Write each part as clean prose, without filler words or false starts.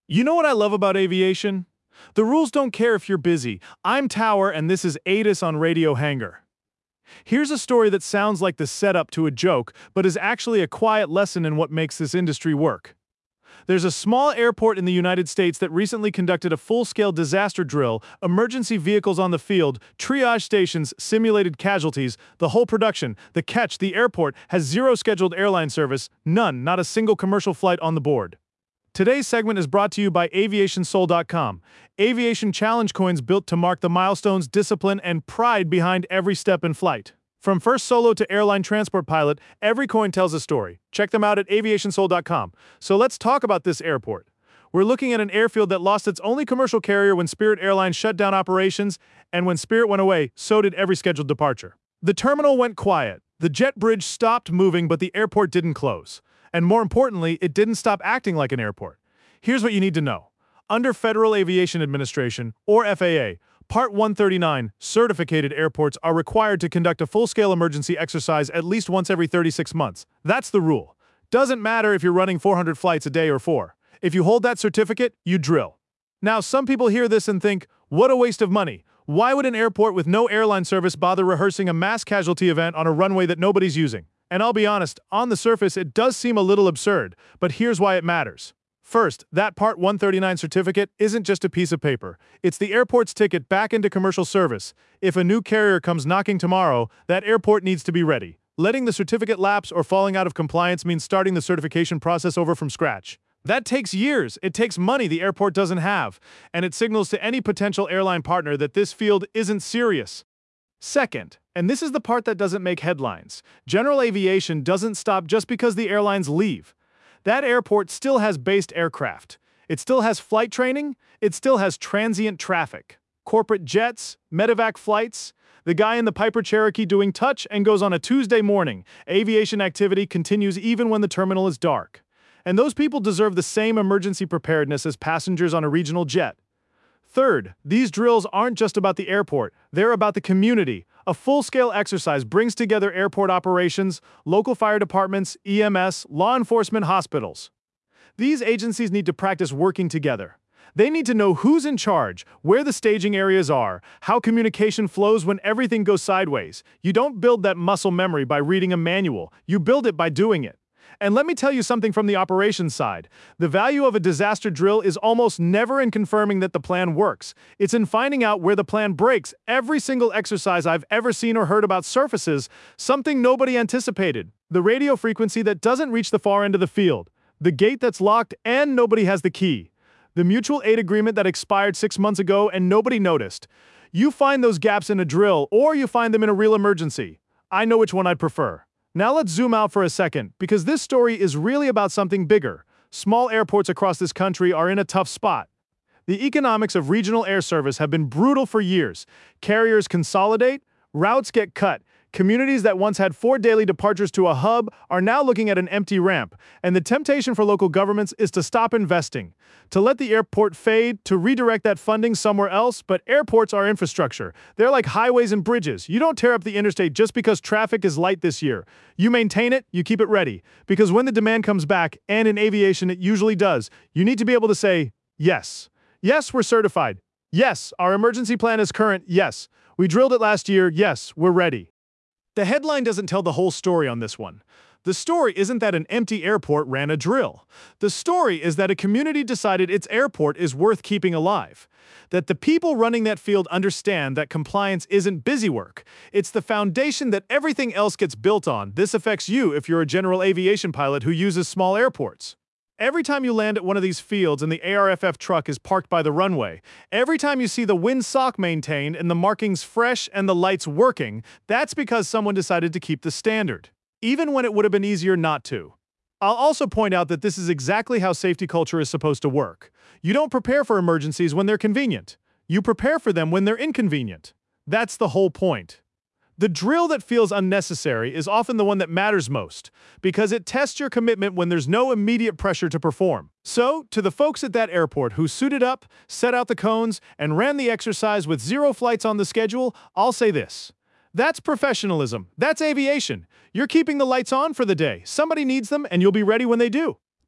You know what I love about aviation? The rules don't care if you're busy. I'm Tower, and this is ATIS on Radio Hangar. Here's a story that sounds like the setup to a joke, but is actually a quiet lesson in what makes this industry work. There's a small airport in the United States that recently conducted a full-scale disaster drill, emergency vehicles on the field, triage stations, simulated casualties, the whole production. The catch, the airport has zero scheduled airline service, none, not a single commercial flight on the board. Today's segment is brought to you by AviationSoul.com. Aviation challenge coins built to mark the milestones, discipline, and pride behind every step in flight. From first solo to airline transport pilot, every coin tells a story. Check them out at AviationSoul.com. So let's talk about this airport. We're looking at an airfield that lost its only commercial carrier when Spirit Airlines shut down operations, and when Spirit went away, so did every scheduled departure. The terminal went quiet. The jet bridge stopped moving, but the airport didn't close. And more importantly, it didn't stop acting like an airport. Here's what you need to know. Under Federal Aviation Administration, or FAA, Part 139, certificated airports are required to conduct a full-scale emergency exercise at least once every 36 months. That's the rule. Doesn't matter if you're running 400 flights a day or 4. If you hold that certificate, you drill. Now, some people hear this and think, what a waste of money. Why would an airport with no airline service bother rehearsing a mass casualty event on a runway that nobody's using? And I'll be honest, on the surface it does seem a little absurd, but here's why it matters. First, that Part 139 certificate isn't just a piece of paper. It's the airport's ticket back into commercial service. If a new carrier comes knocking tomorrow, that airport needs to be ready. Letting the certificate lapse or falling out of compliance means starting the certification process over from scratch. That takes years. It takes money the airport doesn't have, and it signals to any potential airline partner that this field isn't serious. Second, and this is the part that doesn't make headlines, general aviation doesn't stop just because the airlines leave. That airport still has based aircraft. It still has flight training. It still has transient traffic. Corporate jets, medevac flights, the guy in the Piper Cherokee doing touch and goes on a Tuesday morning. Aviation activity continues even when the terminal is dark. And those people deserve the same emergency preparedness as passengers on a regional jet. Third, these drills aren't just about the airport, they're about the community. A full-scale exercise brings together airport operations, local fire departments, EMS, law enforcement, hospitals. These agencies need to practice working together. They need to know who's in charge, where the staging areas are, how communication flows when everything goes sideways. You don't build that muscle memory by reading a manual, you build it by doing it. And let me tell you something from the operations side. The value of a disaster drill is almost never in confirming that the plan works. It's in finding out where the plan breaks. Every single exercise I've ever seen or heard about surfaces something nobody anticipated. The radio frequency that doesn't reach the far end of the field. The gate that's locked and nobody has the key. The mutual aid agreement that expired 6 months ago and nobody noticed. You find those gaps in a drill, or you find them in a real emergency. I know which one I'd prefer. Now let's zoom out for a second, because this story is really about something bigger. Small airports across this country are in a tough spot. The economics of regional air service have been brutal for years. Carriers consolidate, routes get cut. Communities that once had 4 daily departures to a hub are now looking at an empty ramp, and the temptation for local governments is to stop investing, to let the airport fade, to redirect that funding somewhere else. But airports are infrastructure. They're like highways and bridges. You don't tear up the interstate just because traffic is light this year. You maintain it, you keep it ready. Because when the demand comes back, and in aviation it usually does, you need to be able to say, yes. Yes, we're certified. Yes, our emergency plan is current. Yes, we drilled it last year. Yes, we're ready. The headline doesn't tell the whole story on this one. The story isn't that an empty airport ran a drill. The story is that a community decided its airport is worth keeping alive. That the people running that field understand that compliance isn't busy work. It's the foundation that everything else gets built on. This affects you if you're a general aviation pilot who uses small airports. Every time you land at one of these fields and the ARFF truck is parked by the runway, every time you see the windsock maintained and the markings fresh and the lights working, that's because someone decided to keep the standard, even when it would have been easier not to. I'll also point out that this is exactly how safety culture is supposed to work. You don't prepare for emergencies when they're convenient. You prepare for them when they're inconvenient. That's the whole point. The drill that feels unnecessary is often the one that matters most, because it tests your commitment when there's no immediate pressure to perform. So, to the folks at that airport who suited up, set out the cones, and ran the exercise with 0 flights on the schedule, I'll say this. That's professionalism. That's aviation. You're keeping the lights on for the day. Somebody needs them, and you'll be ready when they do.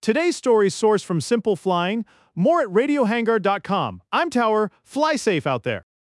Today's story is sourced from Simple Flying. More at radiohangar.com. I'm Tower. Fly safe out there.